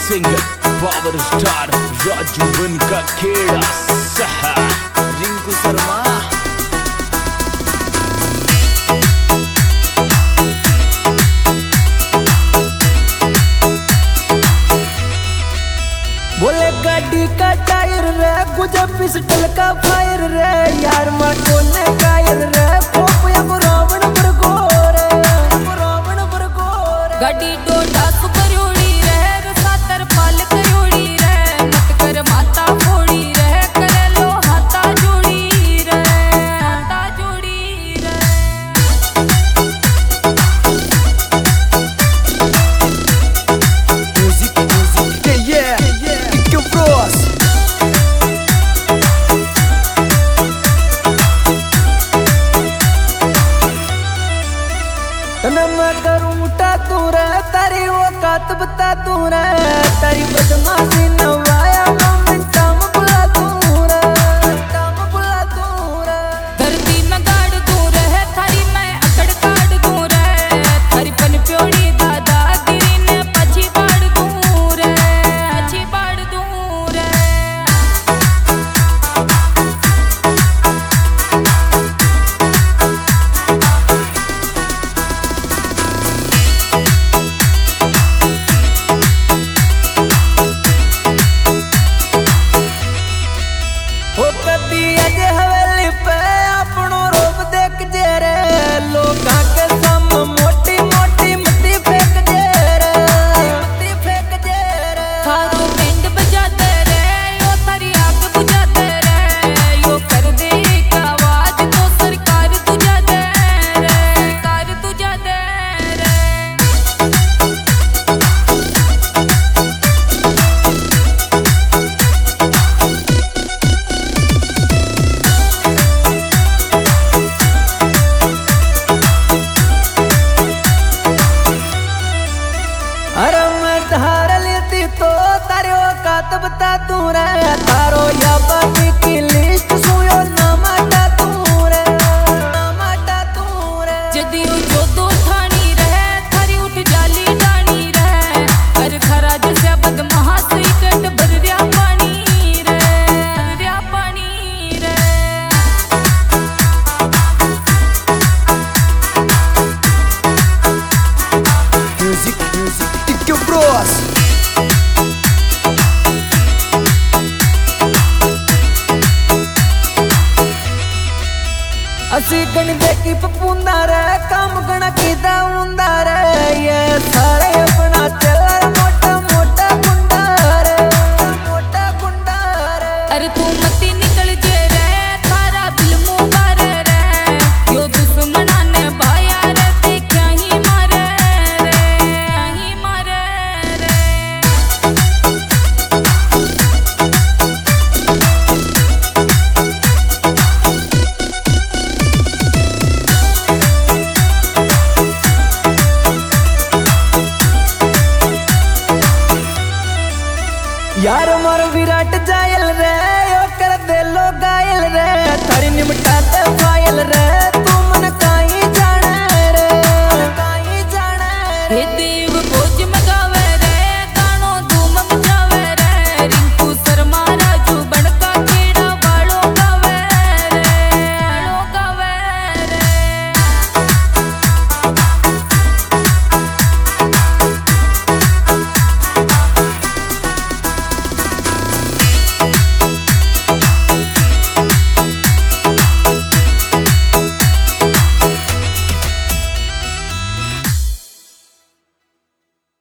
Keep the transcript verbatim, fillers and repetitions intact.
Singer power star Raju बन का खेड़ा सहा रिंकू शर्मा। बोले गाड़ी का टायर रे गुजा पिस्टल का फायर रे यार मां कोने कायर रे खोपया रावण बरगोर रावण बरगोर गाड़ी डोडा सुकरोड़ी रे रसातर पाल करोड़ी रे मत कर माता फोड़ी रे करे लो हाथा जोड़ी रे हाथा जोड़ी रे। म्यूजिक म्यूजिक ये इक्यो ब्रोस तना मैं करूंटा तू रे तारी औकात बता तू रे तारी बदमाशी नवाया मिनटा में बुला तू रे मिनटा में बुला तू रे। धरती में गाड़ तू रे थारी मैं अकड़ काट तू रे थारी पन प्योड़ी दादागिरी ने पछी बाड़ तू रे पछी बाड़ तू रे। कदी अज हवेली पे अपनो रूप देख जे रे लोगा के सम मोटी मोटी मती फेंक जे रे मती फेंक जे रे। थारो पिंड बजाते रे यो थारी आग बुझाते रे यो कर दे एक आवाज तो सरकार तुझा दे रे सरकार तुझा दे रे। अरे मैं धार लेती तो तारे औकात बता तू रे तारो या बाकी की लिस्ट सुयो ना माटा तू रे ना माटा तू रे। जदी जो दो थानी रहे थारी उठ जाली डानी रहे कर खरा जैसे बदमाश इकट भरया पानी रे भरया पानी रे। म्यूजिक म्यूजिक इक्यो ब्रोस असी गण देखी पपूंदा रे काम गण कीदा उंदा रे ये सारे अपना चला मोटा मोटा गुंडा रे मोटा गुंडा रे। अरे तू मती निकल जे रे थारा दिल मुबार रे यो दुश्मना ने भाया रे ते क्या ही मारे रे क्या ही मारे रे। यार मार विराट जायल रे यो कर दे लो गायल रे थारी निमटा